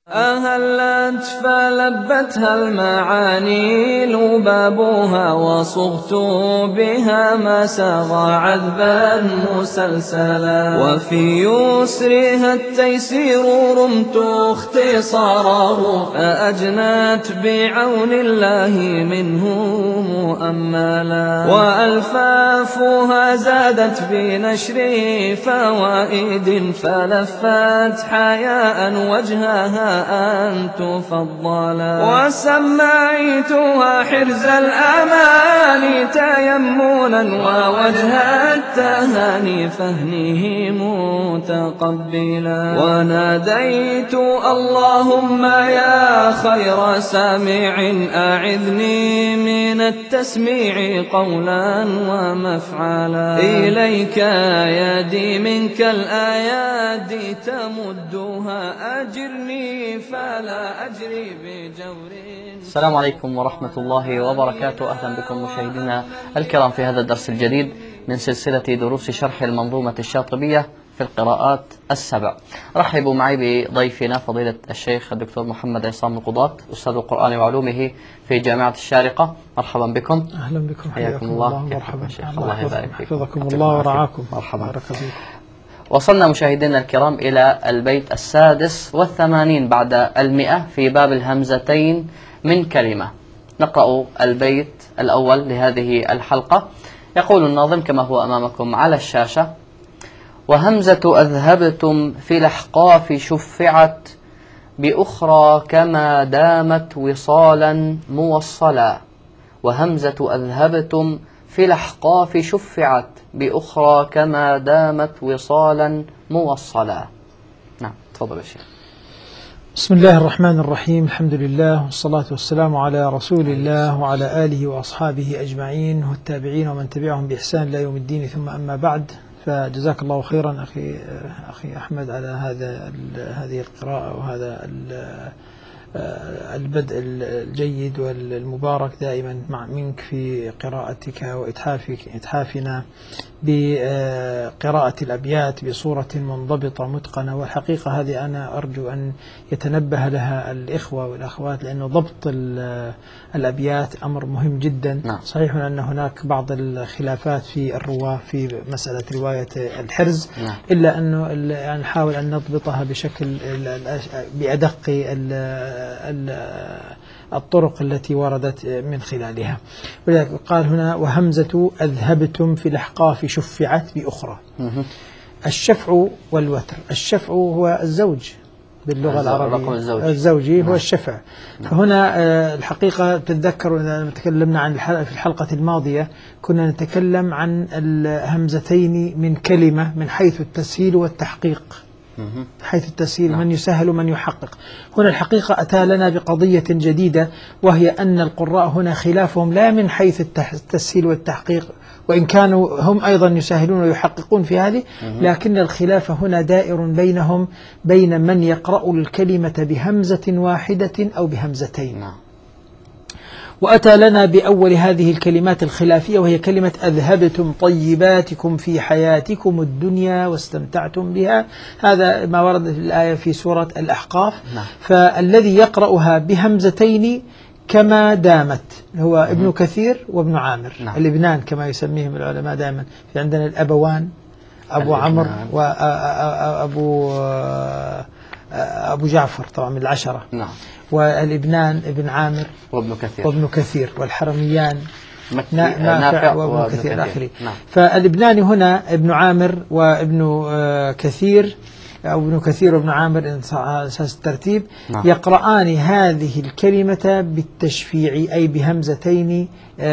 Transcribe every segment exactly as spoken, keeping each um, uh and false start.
أهلت فلبتها المعاني لبابها وصغت بها ما ساغ عذبا مسلسلا وفي يسرها التيسير رمت اختصاره فأجنت بعون الله منه مؤملا وألفافها زادت بنشر فوائد فلفت حياء وجهها أن تفضلا وسميتها حرز الأمان تيمنا ووجه التهاني فهنه متقبلا وناديت اللهم يا خير سامع أعذني من التسميع قولا ومفعلا إليك يدي منك الآيات تمدها أجرني فلا أجري بجور. السلام عليكم ورحمة الله وبركاته. أهلا بكم مشاهدينا الكرام في هذا الدرس الجديد من سلسلة دروس شرح المنظومة الشاطبية في القراءات السبع. رحبوا معي بضيفنا فضيلة الشيخ الدكتور محمد عصام القضاة أستاذ القرآن وعلومه في جامعة الشارقة. مرحبا بكم. أهلا بكم، حياكم الله. مرحبا شيخ الله يبارك فيكم. حفظكم الله ورعاكم. مرحبا. وصلنا مشاهدينا الكرام إلى البيت السادس والثمانين بعد المئة في باب الهمزتين من كلمة. نقرأ البيت الأول لهذه الحلقة. يقول الناظم كما هو أمامكم على الشاشة: وهمزة أذهبتم في الأحقاف شفعت بأخرى كما دامت وصالا موصلا. وهمزة أذهبتم في الأحقاف شفعت بأخرى كما دامت وصالا موصلا. نعم تفضل يا شيخ. بسم الله الرحمن الرحيم، الحمد لله والصلاة والسلام على رسول الله وعلى آله وأصحابه أجمعين والتابعين ومن تبعهم بإحسان إلى يوم الدين، ثم أما بعد، فجزاك الله خيرا أخي أخي أحمد على هذا هذه القراءة وهذا البدء الجيد والمبارك دائما مع منك في قراءتك وإتحافك إتحافنا بقراءة الأبيات بصورة منضبطة متقنة. والحقيقة هذه أنا أرجو أن يتنبه لها الإخوة والأخوات، لأنه ضبط الأبيات أمر مهم جدا. نعم. صحيح أن هناك بعض الخلافات في الرواة في مسألة رواية الحرز. نعم. إلا أنه يعني نحاول أن نضبطها بشكل بأدق الطرق التي وردت من خلالها. ولذلك قال هنا: وهمزة أذهبتم في الأحقاف شفعت بأخرى. الشفع والوتر. الشفع هو الزوج باللغة العربية، الزوجي هو الشفع. فهنا الحقيقة تتذكروا إذا تكلمنا عن في الحلقة الماضية كنا نتكلم عن الهمزتين من كلمة من حيث التسهيل والتحقيق، حيث التسهيل من يسهل ومن يحقق. هنا الحقيقة أتى لنا بقضية جديدة، وهي أن القراء هنا خلافهم لا من حيث التسهيل والتحقيق، وإن كانوا هم أيضا يسهلون ويحققون في هذه، لكن الخلاف هنا دائر بينهم بين من يقرأ الكلمة بهمزة واحدة أو بهمزتين. وأتى لنا بأول هذه الكلمات الخلافية، وهي كلمة أذهبتم طيباتكم في حياتكم الدنيا واستمتعتم بها. هذا ما ورد في الآية في سورة الأحقاف. نعم. فالذي يقرأها بهمزتين كما دامت هو ابن كثير وابن عامر. نعم. الابنان كما يسميهم العلماء دائما، في عندنا الأبوان أبو عمرو وأبو أبو جعفر طبعا من العشرة. نعم. والابنان ابن عامر وابن كثير وابن كثير والحرميان نافع وابن كثير الآخرين. نعم. فالابنان هنا ابن عامر وابن كثير أو ابن كثير وابن عامر أساس الترتيب. نعم. يقرآن هذه الكلمة بالتشفيع، أي بهمزتين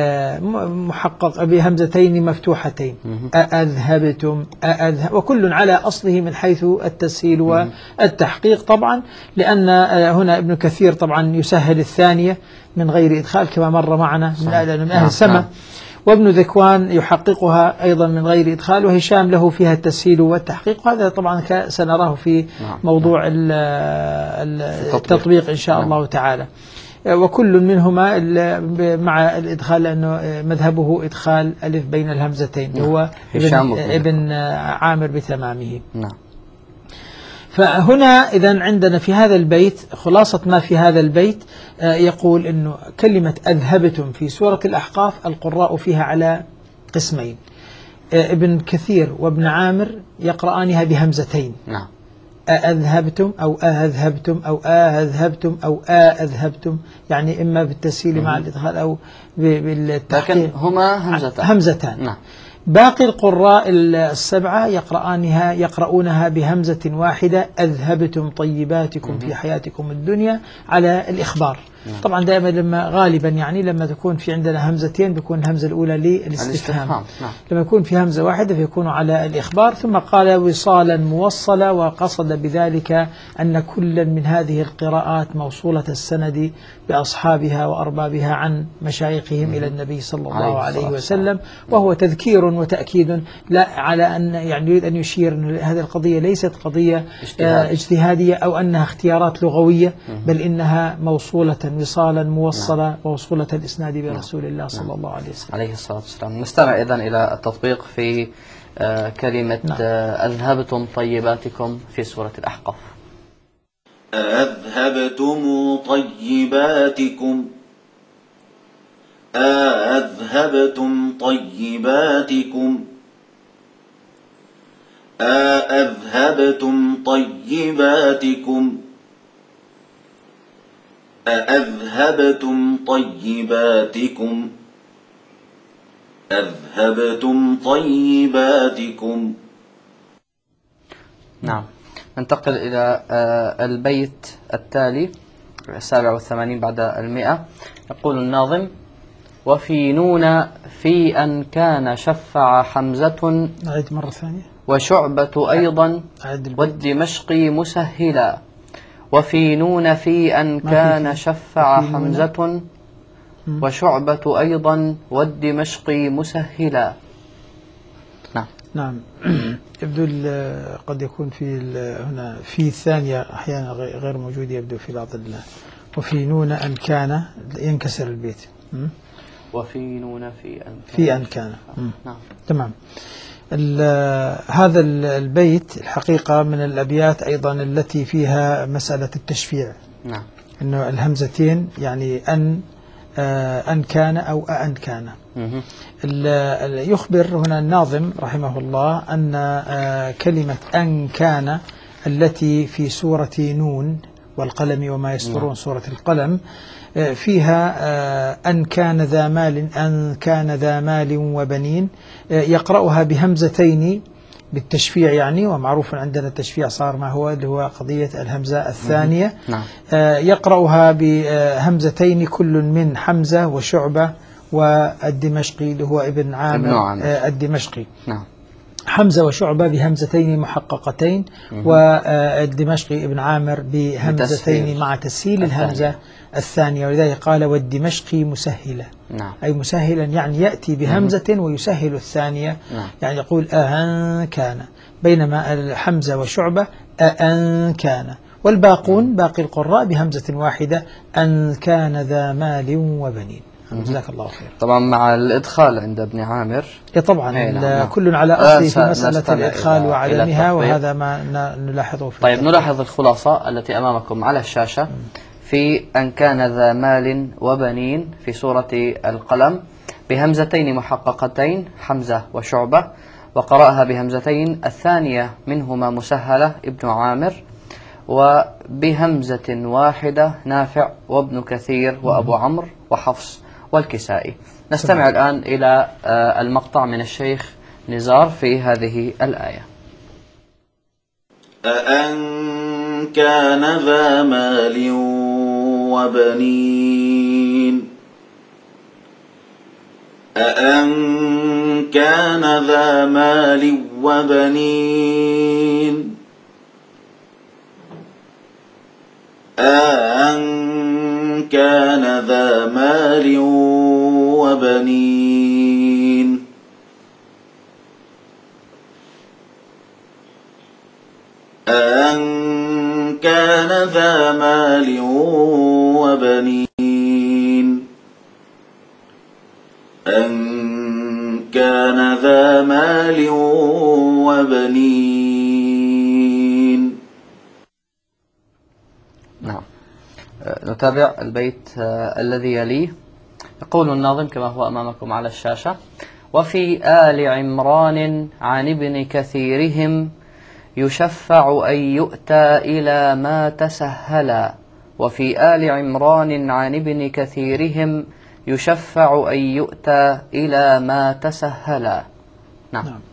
محقق بهمزتين مفتوحتين. أذهبتم أذهب، وكل على أصله من حيث التسهيل والتحقيق طبعا، لأن هنا ابن كثير طبعا يسهل الثانية من غير إدخال كما مر معنا من أهل السماء، وابن ذكوان يحققها أيضا من غير إدخال، وهشام له فيها التسهيل والتحقيق. وهذا طبعا سنراه في موضوع التطبيق إن شاء الله تعالى. وكل منهما مع الإدخال، لأنه مذهبه إدخال ألف بين الهمزتين، هو ابن, ابن عامر بتمامه. نعم. فهنا إذا عندنا في هذا البيت خلاصة ما في هذا البيت يقول إنه كلمة أذهبتم في سورة الأحقاف القراء فيها على قسمين. ابن كثير وابن عامر يقرآنها بهمزتين، نعم، أذهبتم أو أذهبتم أو أذهبتم أو أذهبتم، يعني إما بالتسهيل مع الإدخال أو بالتحقيق، لكن هما همزتان همزتان. نعم. باقي القراء السبعة يقرآنها يقرؤونها بهمزة واحدة، أذهبتم طيباتكم في حياتكم الدنيا، على الإخبار. طبعا دائما لما غالبا يعني لما تكون في عندنا همزتين بيكون الهمزة الأولى للاستفهام، نعم. لما يكون في همزة واحدة فيكون على الإخبار. ثم قال وصالا موصلا، وقصد بذلك أن كل من هذه القراءات موصولة السند بأصحابها وأربابها عن مشايخهم إلى النبي صلى الله عليه وسلم، وهو تذكير وتأكيد لا على أن يعني يريد أن يشير أن هذه القضية ليست قضية اجتهاد. اجتهادية أو أنها اختيارات لغوية، بل إنها موصولة وصالا موصلة، نعم. موصولة الإسناد برسول الله صلى نعم. الله عليه وسلم عليه الصلاة والسلام. نستمع إذن إلى التطبيق في آه كلمة نعم. آه أذهبتم طيباتكم في سورة الأحقاف. أذهبتم طيباتكم أذهبتم طيباتكم أذهبتم طيباتكم أذهبتم طيباتكم أذهبتم طيباتكم. نعم. ننتقل إلى البيت التالي السابع والثمانين بعد المئة. يقول الناظم: وفي نون في أن كان شفع حمزة. نعيد مرة ثانية. وشعبة أيضا والدمشقي مسهلا. وفي نون في أن كان شفع حمزة وشعبة أيضا والدمشقي مسهلا. نعم نعم. يبدو قد يكون في هنا في الثانية أحيانا غير موجود، يبدو في بعض الله. وفي نون أن كان ينكسر البيت. وفي نون في أن كان في أن كان. نعم تمام. هذا البيت الحقيقة من الأبيات أيضا التي فيها مسألة التشفيع. نعم. إنه الهمزتين يعني أن أن كان أو أن كان. يخبر هنا الناظم رحمه الله أن كلمة أن كان التي في سورة نون والقلم وما يسطرون، سورة القلم، فيها أن كان ذا مال أن كان ذا مال وبنين، يقرأها بهمزتين بالتشفيع يعني، ومعروف عندنا التشفيع صار ما هو اللي هو قضية الهمزة الثانية. نعم. يقرأها بهمزتين كل من حمزة وشعبة والدمشقي اللي هو ابن عامر الدمشقي. نعم. حمزة وشعبة بهمزتين محققتين، والدمشقي ابن عامر بهمزتين مع تسهيل الهمزة الثانية، ولذلك قال والدمشقي مسهلة. نعم. أي مسهلا يعني يأتي بهمزة ويسهل الثانية. نعم. يعني يقول أن كان، بينما الحمزة وشعبة أن كان، والباقون باقي القراء بهمزة واحدة أن كان ذا مال وبنين. جزاك الله خير. طبعا مع الإدخال عند ابن عامر. إيه طبعا نعم. كل على أصله في مسألة الإدخال وعدمها، وهذا ما نلاحظه في طيب التطبيق. نلاحظ الخلاصة التي أمامكم على الشاشة في أن كان ذا مال وبنين في سورة القلم بهمزتين محققتين حمزة وشعبة، وقرأها بهمزتين الثانية منهما مسهلة ابن عامر، وبهمزة واحدة نافع وابن كثير وأبو عمرو وحفص والكسائي. نستمع الآن إلى المقطع من الشيخ نزار في هذه الآية. أأن كان ذا مال وبنين أأن كان ذا مال وبنين أأن كان ذا مال وبنين أأن كان ذا مال وبنين أن كان ذا مال وبنين نتابع البيت الذي يليه. يقول الناظم كما هو أمامكم على الشاشة: وفي آل عمران عن ابن كثيرهم يشفع أن يؤتى إلى ما تسهلا. وفي آل عمران عن ابن كثيرهم يشفع أن يؤتى إلى ما تسهلا. نعم. نعم.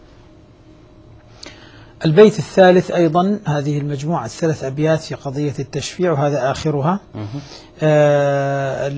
البيت الثالث أيضا هذه المجموعة الثلاث أبيات في قضية التشفيع وهذا آخرها. آه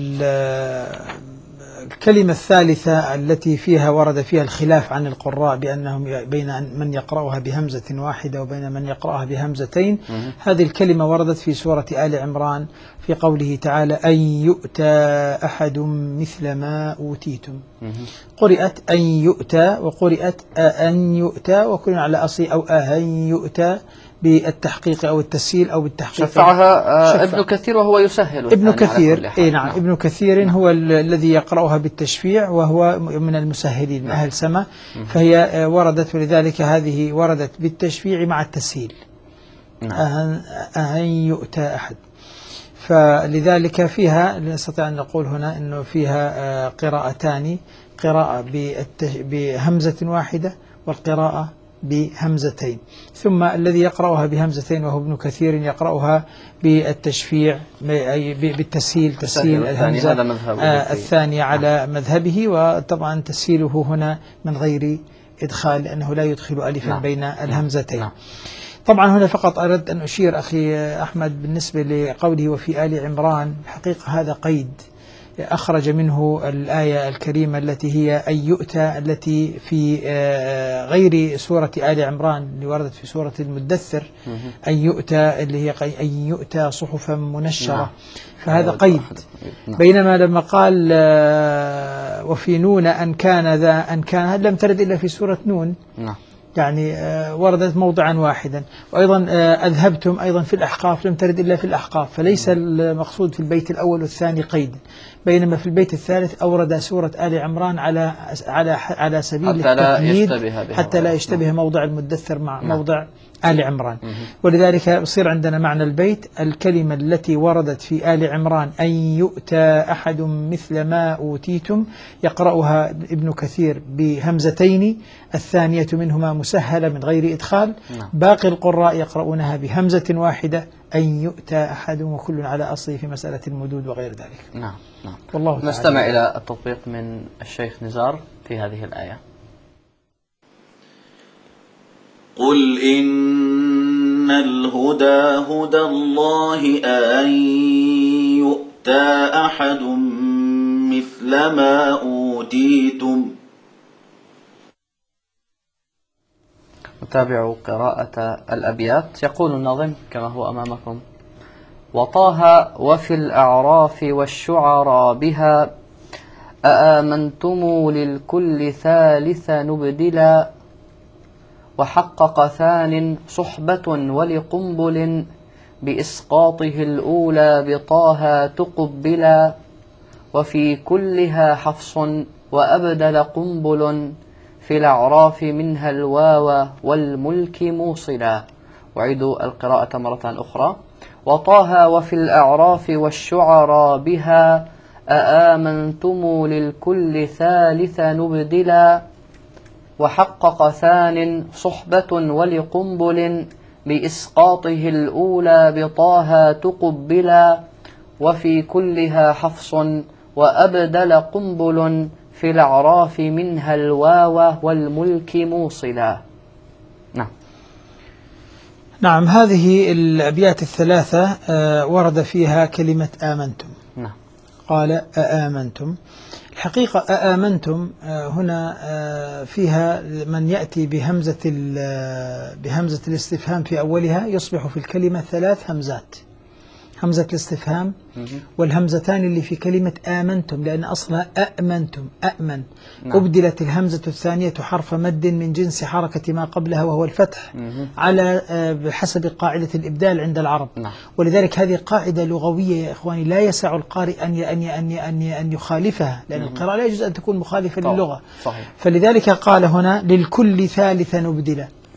الكلمة الثالثة التي فيها ورد فيها الخلاف عن القراء بأنهم بين من يقرأها بهمزة واحدة وبين من يقرأها بهمزتين. هذه الكلمة وردت في سورة آل عمران في قوله تعالى: أن يؤتى أحد مثل ما أوتيتم. قرئت أن يؤتى وقرئت أن يؤتى وكل على أصل أو أن يؤتى بالتحقيق أو التسهيل أو بالتحقيق. شفعها شفع. ابن كثير وهو يسهل. ابن كثير أي نعم. نعم ابن كثير هو الذي يقرأها بالتشفيع وهو من المسهلين من أهل سما، فهي وردت ولذلك هذه وردت بالتشفيع مع التسهيل. نعم. أن يؤتى أحد، فلذلك فيها نستطيع أن نقول هنا أنه فيها قراءتان، قراءة بهمزة واحدة والقراءة بهمزتين، ثم الذي يقرأها بهمزتين وهو ابن كثير يقرأها بالتشفيع بالتسهيل، تسهيل الهمزة الثانية على مذهبه، وطبعا تسهيله هنا من غير إدخال لأنه لا يدخل ألفا نعم. بين الهمزتين. نعم. طبعا هنا فقط أردت أن أشير أخي أحمد بالنسبة لقوله وفي آل عمران، حقيقة هذا قيد أخرج منه الآية الكريمة التي هي أن يؤتى التي في غير سورة آل عمران اللي وردت في سورة المدثر، أن يؤتى اللي هي أن يؤتى صحفا منشرة، فهذا قيد. بينما لما قال وفي نون أن كان ذا أن كان لم ترد إلا في سورة نون، يعني وردت موضعا واحدا. وأيضا أذهبتم أيضا في الأحقاف لم ترد إلا في الأحقاف، فليس المقصود في البيت الأول والثاني قيد، بينما في البيت الثالث أورد سورة آل عمران على على على سبيل التقييد حتى لا يشتبه موضع المدثر مع موضع آل عمران. ولذلك يصير عندنا معنى البيت الكلمة التي وردت في آل عمران أن يؤتى أحد مثل ما أوتيتم، يقرأها ابن كثير بهمزتين، الثانية منهما مسهلة من غير إدخال، باقي القراء يقرؤونها بهمزة واحدة أن يؤتى أحد، وكل على أصله في مسألة المدود وغير ذلك. نعم نعم. والله تعالى. نستمع إلى التطبيق من الشيخ نزار في هذه الآية. قل إن الهدى هدى الله أن يؤتى أحد مثل ما أوتيتم. نتابع قراءة الأبيات. يقول الناظم كما هو أمامكم: وطه وفي الأعراف والشعراء بها أآمنتم للكل ثالث نبدلا، وحقق ثان صحبة ولقنبل بإسقاطه الأولى بطاها تقبلا، وفي كلها حفص وأبدل قنبل في الأعراف منها الواو والملك موصلا. أعيد القراءة مرة أخرى: وطه وفي الأعراف والشعراء بها أآمنتم للكل ثالث نبدلا، وحقق ثان صحبة ولقنبل بإسقاطه الأولى بطاها تقبلا، وفي كلها حفص وأبدل قنبل في الأعراف منها الواو والملك موصلا. نعم. نعم. هذه الأبيات الثلاثة ورد فيها كلمة آمنتم. نعم. قال أآمنتم. الحقيقة أآمنتم هنا فيها من يأتي بهمزة بهمزة الاستفهام في أولها يصبح في الكلمة ثلاث همزات، همزة الاستفهام والهمزتان اللي في كلمة آمنتم، لأن أصلها أأمنتم أأمن. نعم. أبدلت الهمزة الثانية حرف مد من جنس حركة ما قبلها وهو الفتح مم. على بحسب قاعدة الإبدال عند العرب. نعم. ولذلك هذه قاعدة لغوية يا إخواني لا يسع القارئ أن أن أن أن أن يخالفها، لأن القراءة لا يجوز أن تكون مخالفة للغة. صحيح. فلذلك قال هنا للكل ثالثا نبدلا،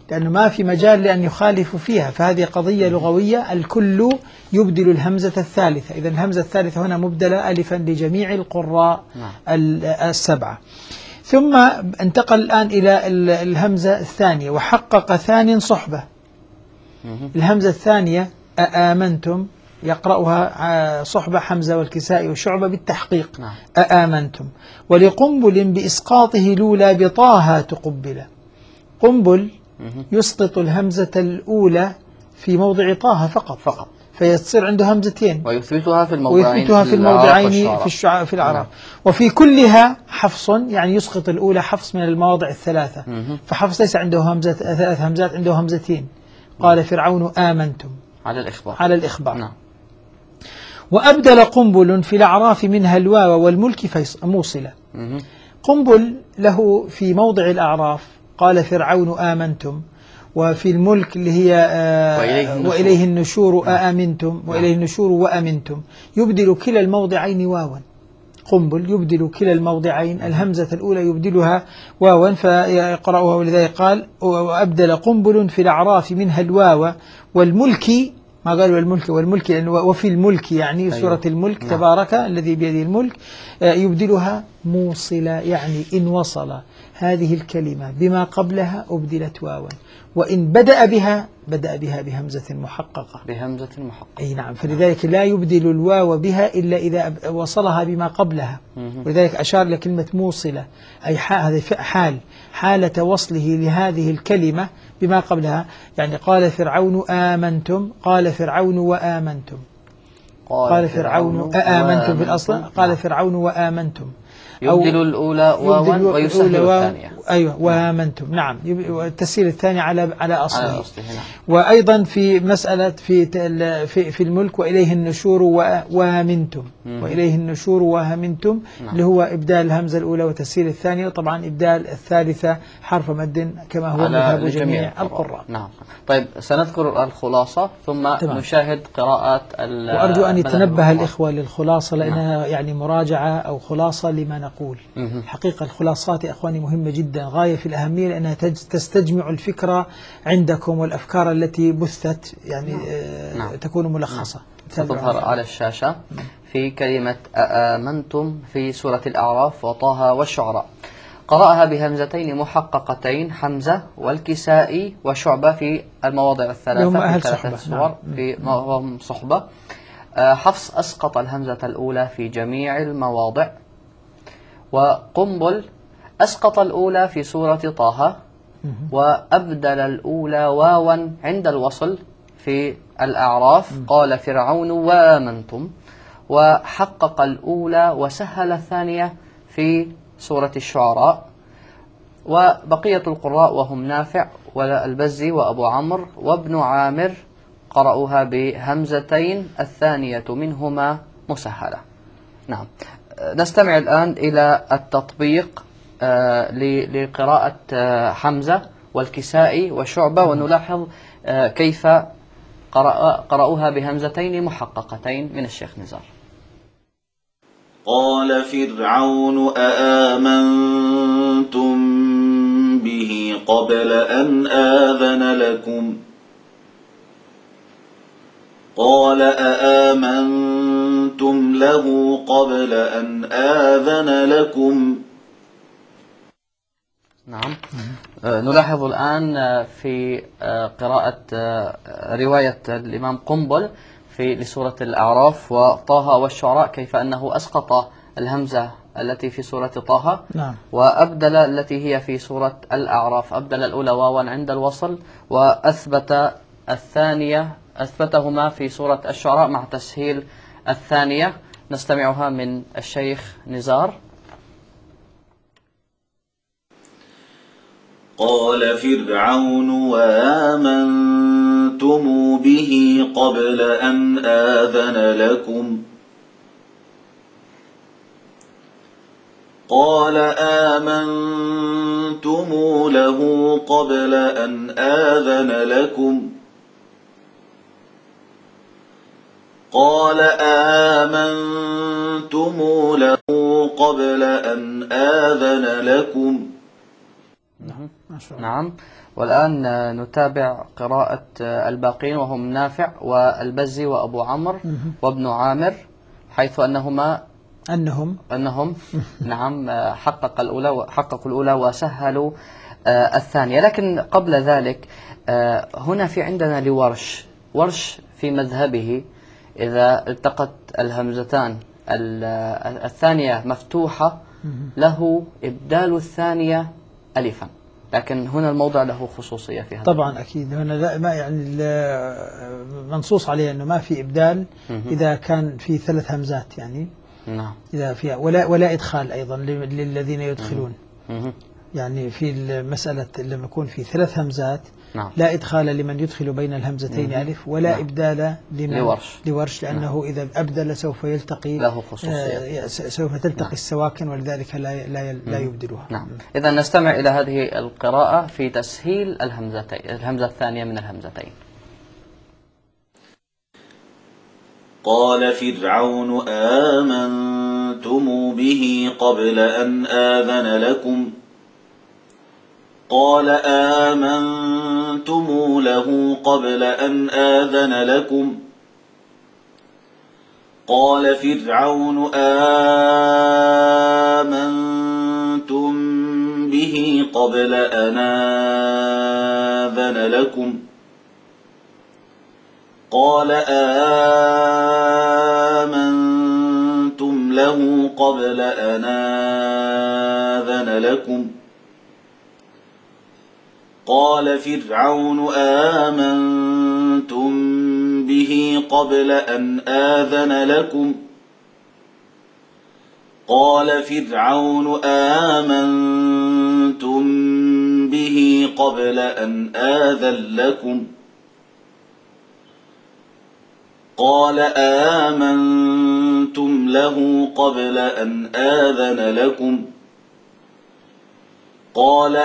لأنه ما في مجال لأن يخالف فيها، فهذه قضية لغوية. الكل يبدل الهمزة الثالثة، إذا الهمزة الثالثة هنا مبدلة ألفا لجميع القراء السبعة. ثم انتقل الآن إلى الهمزة الثانية، وحقق ثان صحبة. الهمزة الثانية أآمنتم يقرأها صحبة حمزة والكسائي وشعبة بالتحقيق، أآمنتم. ولقنبل بإسقاطه الأولى بطاها تقبل. قنبل يسقط الهمزة الأولى في موضع طه فقط فقط، فيصير عنده همزتين ويثبتها في الموضعين ويثبتها في الموضعين في الشعراء في الأعراف. وفي كلها حفص، يعني يسقط الأولى حفص من المواضع الثلاثة. فحفص ليس عنده همزة ثلاث همزات، عنده همزتين. قال فرعون آمنتم على الإخبار على الإخبار. نعم. وأبدل قنبل في الأعراف منها الواو والملك موصلة. قنبل له في موضع الأعراف قال فرعون آمنتم، وفي الملك اللي هي آه وإليه النشور, وإليه النشور آمنتم، وإليه النشور وأمنتم. يبدل كلا الموضعين واوا. قنبل يبدل كلا الموضعين، الهمزة الأولى يبدلها واوا فيقرأها، ولذلك قال وأبدل قنبل في الأعراف منها الواو والملك، ما قال والملك والملك لأنه وفي الملك يعني سورة الملك تبارك الذي بيده الملك، يبدلها موصلة، يعني إن وصل هذه الكلمة بما قبلها أبدلت واوا، وإن بدأ بها بدأ بها بهمزة محققة بهمزة محققة أي نعم. فلذلك لا يبدل الواو بها إلا إذا وصلها بما قبلها. ولذلك أشار لكلمة موصلة، أي هذا حال حالة وصله لهذه الكلمة بما قبلها. يعني قال فرعون آمنتم، قال فرعون وآمنتم، قال فرعون آمنتم في الأصل، قال فرعون وآمنتم. يبدل الأولى واوا ويسهل الثانية. أيوة وآمنتم نعم، التسهيل الثاني على على أصله. نعم. وأيضا في مسألة في في في الملك وإليه النشور وآمنتم، وإليه النشور وآمنتم اللي هو إبدال الهمزة الأولى وتسهيل الثانية، وطبعا إبدال الثالثة حرف مد كما هو مذهب جميع القراء. نعم. طيب سنذكر الخلاصة ثم طبعا. نشاهد قراءات. وأرجو أن يتنبه الإخوة للخلاصة لأنها نعم. يعني مراجعة أو خلاصة لما نقول. حقيقة الخلاصات يا أخواني مهمة جدا، غاية في الأهمية، لأنها تستجمع الفكرة عندكم والأفكار التي بثت يعني نعم. آه تكون ملخصة. نعم. تظهر على الشاشة في كلمة آمنتم في سورة الأعراف وطه والشعراء. قرأها بهمزتين محققتين حمزة والكسائي وشعبة في المواضع الثلاثة في ثلاثة سور في وهم صحبة. حفص أسقط الهمزة الأولى في جميع المواضع. وقنبل أسقط الأولى في سورة طه، وأبدل الأولى واوا عند الوصل في الأعراف، قال فرعون وآمنتم. وحقق الأولى وسهل الثانية في سورة الشعراء. وبقية القراء وهم نافع والبزي وأبو عمرو وابن عامر قرأوها بهمزتين، الثانية منهما مسهلة. نعم. نستمع الآن إلى التطبيق آه لقراءة آه حمزة والكسائي وشعبة، ونلاحظ آه كيف قرأ قرأوها بهمزتين محققتين من الشيخ نزار. قال فرعون أآمنتم به قبل أن آذن لكم قال أآمنتم له قبل أن آذن لكم. نعم. نلاحظ الآن في قراءة رواية الإمام قنبل في لسورة الأعراف وطه والشعراء كيف أنه أسقط الهمزة التي في سورة طه نعم. وأبدل التي هي في سورة الأعراف، أبدل الأولى واوا عند الوصل، وأثبت الثانية أثبتهما في سورة الشعراء مع تسهيل الثانية. نستمعها من الشيخ نزار. قال فرعون وآمنتم به قبل أن آذن لكم قال آمنتم له قبل أن آذن لكم قال آمنتم له قبل أن آذن لكم ما شاء الله. نعم. والآن نتابع قراءة الباقين وهم نافع والبزي وأبو عمرو وابن عامر، حيث أنهما أنهم أنهم نعم حقق الأولى حققوا الأولى وسهلوا الثانية. لكن قبل ذلك هنا في عندنا لورش ورش في مذهبه إذا التقت الهمزتان الثانية مفتوحة له إبدال الثانية ألفا، لكن هنا الموضع له خصوصية في هذا. طبعا أكيد هنا لا ما يعني منصوص عليه أنه ما في إبدال إذا كان في ثلاث همزات، يعني نعم إذا فيها ولا ولا إدخال أيضا للذين يدخلون. يعني في المسألة لما يكون في ثلاث همزات نعم. لا إدخال لمن يدخل بين الهمزتين ألف، ولا نعم. إبدال لمن لورش, لورش لأنه نعم. إذا أبدل سوف يلتقي له خصوصية، آه سوف تلتقي نعم. السواكن، ولذلك لا لا لا يبدلها. نعم. إذا نستمع إلى هذه القراءة في تسهيل الهمزتين، الهمزة الثانية من الهمزتين. قال فرعون آمنتم به قبل أن آذن لكم قال آمنتم له قبل أن آذن لكم قال فرعون آمنتم به قبل أن آذن لكم قال آمنتم له قبل أن آذن لكم قال فرعون آمنتم به قبل أن آذن لكم قال فرعون آمنتم به قبل أن آذن لكم قال آمنتم له قبل أن آذن لكم قال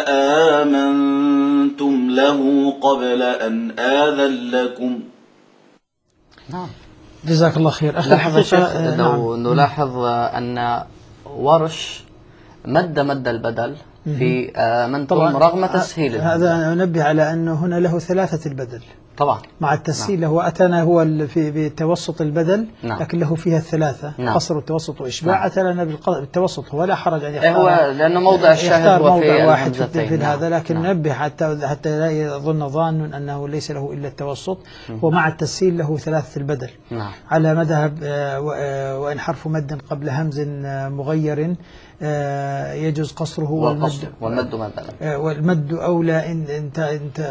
آمنتم له قبل أن آذن لكم. نعم جزاك الله خير. أخي لاحظ شيخ لو نعم. نلاحظ أن ورش مد مد البدل في آمنتم رغم تسهيل. هذا ننبه على أنه هنا له ثلاثة البدل طبعا مع التسهيل. نعم. هو أتانا هو في بتوسط البدل. نعم. لكن له فيها الثلاثة. نعم. قصر والتوسط وإشباع. نعم. أتى لنا بالتوسط، هو لا حرج أن يختار، هو لأنه موضع الشاهد هو في واحد في, في نعم. هذا، لكن نعم. ننبه حتى حتى لا يظن ظان أنه ليس له إلا التوسط. ومع التسهيل له ثلاثة البدل. نعم. على مذهب وإن حرف مد قبل همز مغير يجوز قصره والمد والمد مد والمد أولى إن انت انت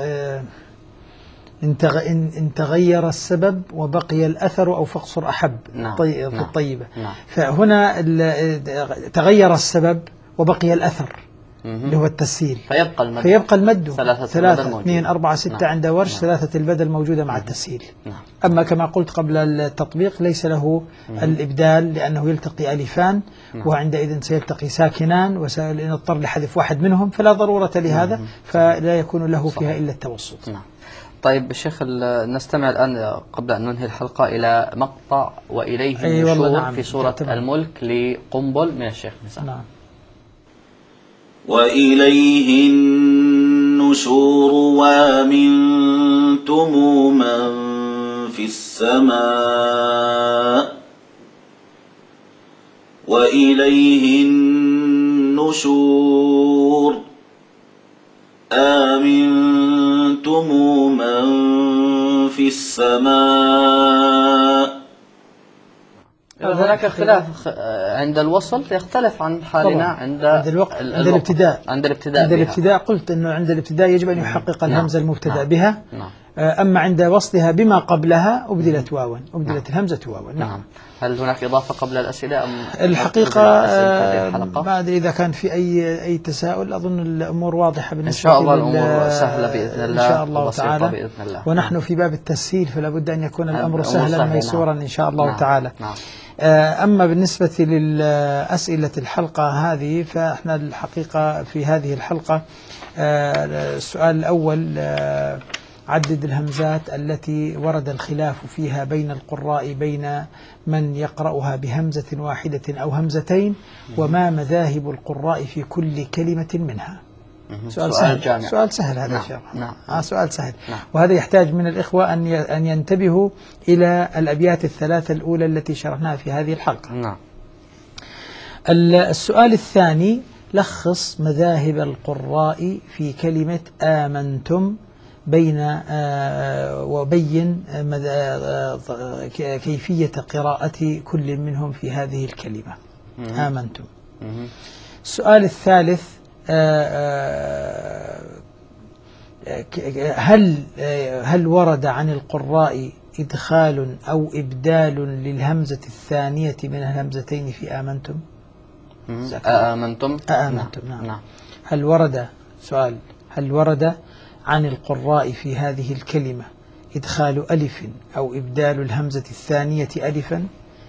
إن تغير السبب وبقي الأثر أو فاقصر أحب. نعم. في نعم. الطيبة. نعم. فهنا تغير السبب وبقي الأثر اللي هو التسهيل، فيبقى المد فيبقى المد ثلاثة, ثلاثة اثنين أربعة ستة. نعم. عند ورش. نعم. ثلاثة البدل موجودة مع التسهيل. نعم. أما كما قلت قبل التطبيق ليس له مم. الإبدال لأنه يلتقي ألفان. مم. وعندئذ سيلتقي ساكنان وسنضطر لحذف واحد منهم، فلا ضرورة لهذا. مم. فلا يكون له فيها إلا التوسط. نعم. طيب الشيخ نستمع الآن قبل أن ننهي الحلقة إلى مقطع وإليه النشور. أي نعم. في سورة الملك لقنبل من الشيخ نساء. نعم. وإليه النشور وامنتم من في السماء وإليه النشور آمنتم من في السماء. هناك اختلاف عند الوصل، يختلف عن حالنا عند عند الوقت عند الابتداء عند الابتداء عند الابتداء قلت انه عند الابتداء يجب ان يحقق الهمزه المبتدا نعم. بها. نعم. اما عند وصلها بما قبلها ابدلت واوا، ابدلت نعم. الهمزه واوا. نعم. نعم. هل هناك اضافه قبل الاسئله ام الحقيقه ما ادري اذا كان في اي اي تساؤل. اظن الامور واضحه بالنسبه ان شاء الله الامور سهله باذن الله ان شاء الله تعالى بإذن الله. ونحن في باب التسهيل فلا بد ان يكون الامر سهلا ميسورا. نعم. ان شاء الله. نعم. تعالى. نعم. أما بالنسبة للأسئلة الحلقة هذه فإحنا الحقيقة في هذه الحلقة السؤال الأول عدد الهمزات التي ورد الخلاف فيها بين القراء بين من يقرأها بهمزة واحدة أو همزتين، وما مذاهب القراء في كل كلمة منها. سؤال, سؤال سهل جامع. سؤال سهل هذا نعم. إن شاء الله. نعم. آه سؤال سهل. نعم. وهذا يحتاج من الإخوة أن أن ينتبهوا إلى الأبيات الثلاثة الأولى التي شرحناها في هذه الحلقة. نعم. السؤال الثاني: لخص مذاهب القراء في كلمة آمنتم بين وبين كيفية قراءة كل منهم في هذه الكلمة. مم. آمنتم. مم. السؤال الثالث: هل هل ورد عن القراء إدخال أو إبدال للهمزة الثانية من الهمزتين في آمنتم؟ آمنتم. آمنتم. نعم. نعم. هل ورد سؤال هل ورد عن القراء في هذه الكلمة إدخال ألف أو إبدال الهمزة الثانية ألفا،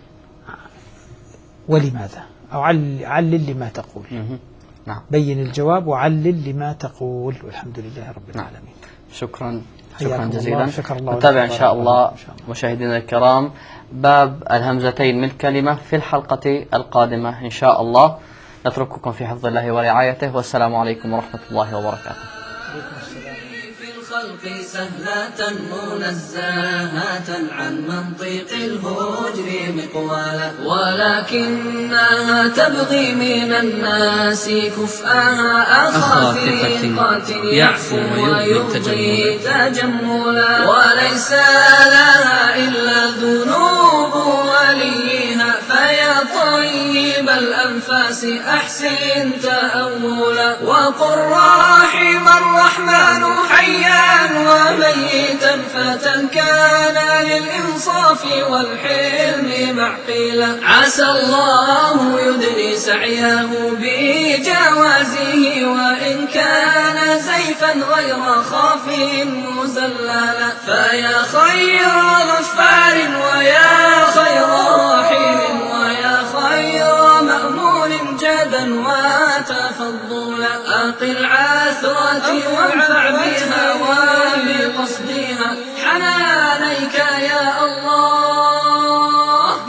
ولماذا؟ أو علل, علل لما تقول. نعم. بين الجواب وعلل لما تقول. والحمد لله رب العالمين. نعم. شكرا شكرا جزيلا. الله نتابع إن شاء الله مشاهدينا الكرام باب الهمزتين من الكلمة في الحلقة القادمة إن شاء الله. نترككم في حفظ الله ورعايته، والسلام عليكم ورحمة الله وبركاته. الخلق سهلة منزهة عن منطق الهجر مقوالا، ولكنها تبغي من الناس كفءها أخا ثقة يعفو ويبغي تجملا، وليس لها إلا ذنوب وليها، فيا طيب الأنفاس أحسن تأولا، وقل رحم الرحمن حيا وميتا فتى كان للإنصاف والحلم معقلا، عسى الله يدني سعيه بجوازه، وإن كان زيفا غير خاف مزللا، فيا خير غفار ويا خير رحيم ويا خير مأمون جدا وتفضلا، أقل عثرتي وانفع بها وبقصدها حنانيك يا